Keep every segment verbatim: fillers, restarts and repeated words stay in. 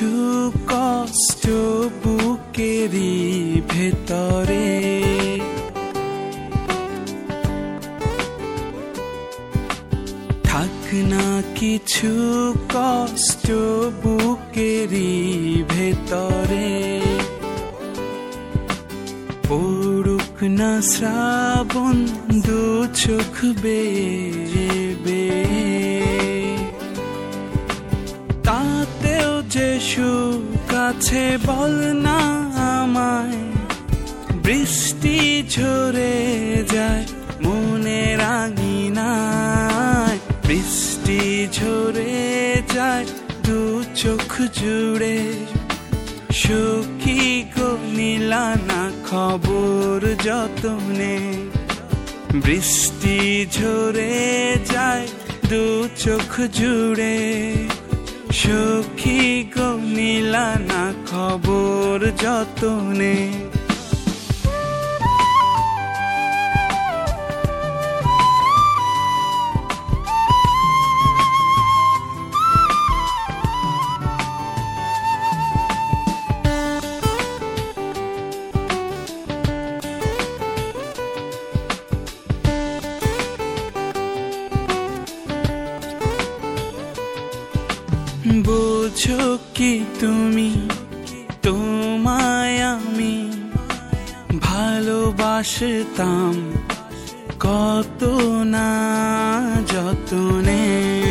কিছু কষ্ট বুকেরই ভেতরে, থাক না কিছু কষ্ট বুকেরই ভেতরে, পড়ুক না শ্রাবণ দু চোখ বেয়ে বেয়ে, তাতেও যে সুখ আছে বল না আমায়, বৃষ্টি ঝরে যায় মনের আঙিনায়, বৃষ্টি ঝরে যায় দু চোখ জুড়ে, সখী গো নিলা না খবর যতনে, বৃষ্টি ঝরে যায় দু চোখ জুড়ে, সখী গো নিলা না খবর যতনে। বোঝো কি তুমি তোমায় আমি ভালোবাসতাম কত না যতনে,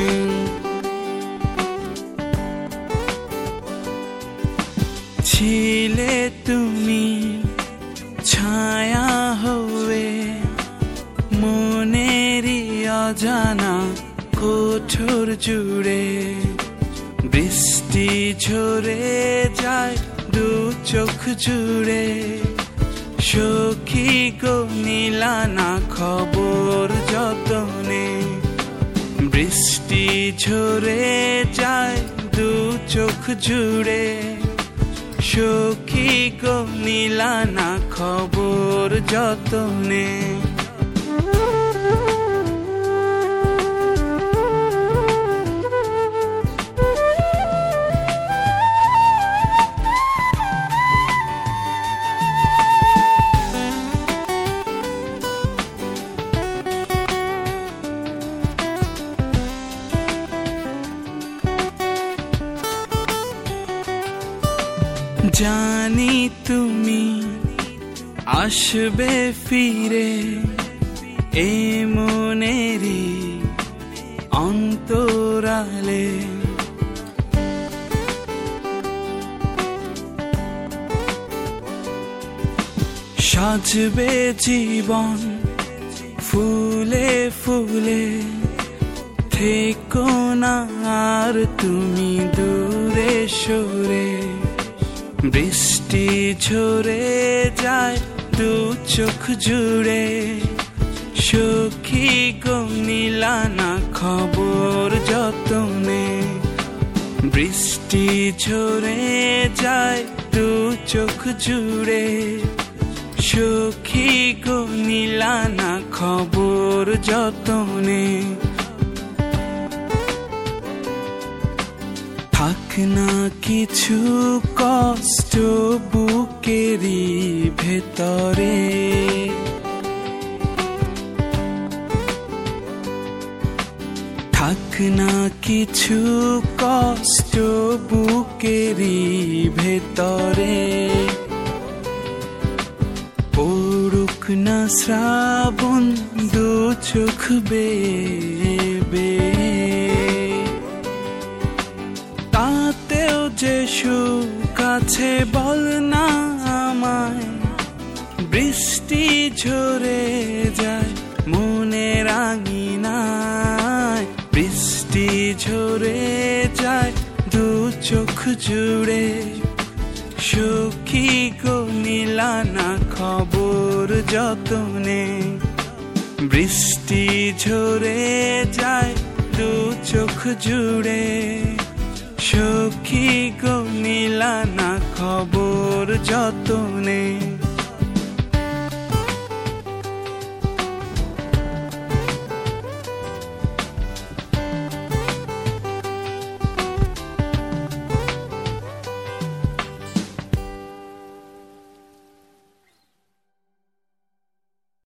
ছিলে তুমি ছায়া হয়ে মনেরই অজানা কোঠর জুড়ে, বৃষ্টি ঝরে যায় দু চোখ জুড়ে, সখী গো নিলা না খবর যতনে, বৃষ্টি ঝরে যায় দু চোখ জুড়ে, সখী গো নিলা না খবর যতনে। জানি তুমি আসবে ফিরে এ মনেরই অন্তরালে, সাজবে জীবন ফুলে ফুলে, থেকো না আর তুমি দূরে সরে, বৃষ্টি ঝরে যায় দু চোখ জুড়ে, সখী গো নিলা না খবর যতনে, বৃষ্টি ঝরে যায় দু চোখ জুড়ে, সখী গো নিলা না খবর যতনে, থাক না কিছু কষ্ট বুকেরই ভেতরে, থাক না কিছু কষ্ট বুকেরই ভেতরে, পড়ুক না শ্রাবণ দু চোখ বেয়ে বেয়ে, তাতেও যে সুখ আছে বল না আমায়, বৃষ্টি ঝরে যায় মনের আঙিনায়, বৃষ্টি ঝরে যায় দু চোখ জুড়ে, সখী গো নিলা না খবর যতনে, বৃষ্টি ঝরে যায় দু চোখ জুড়ে, সখী গো নিলা না খবর যতনে।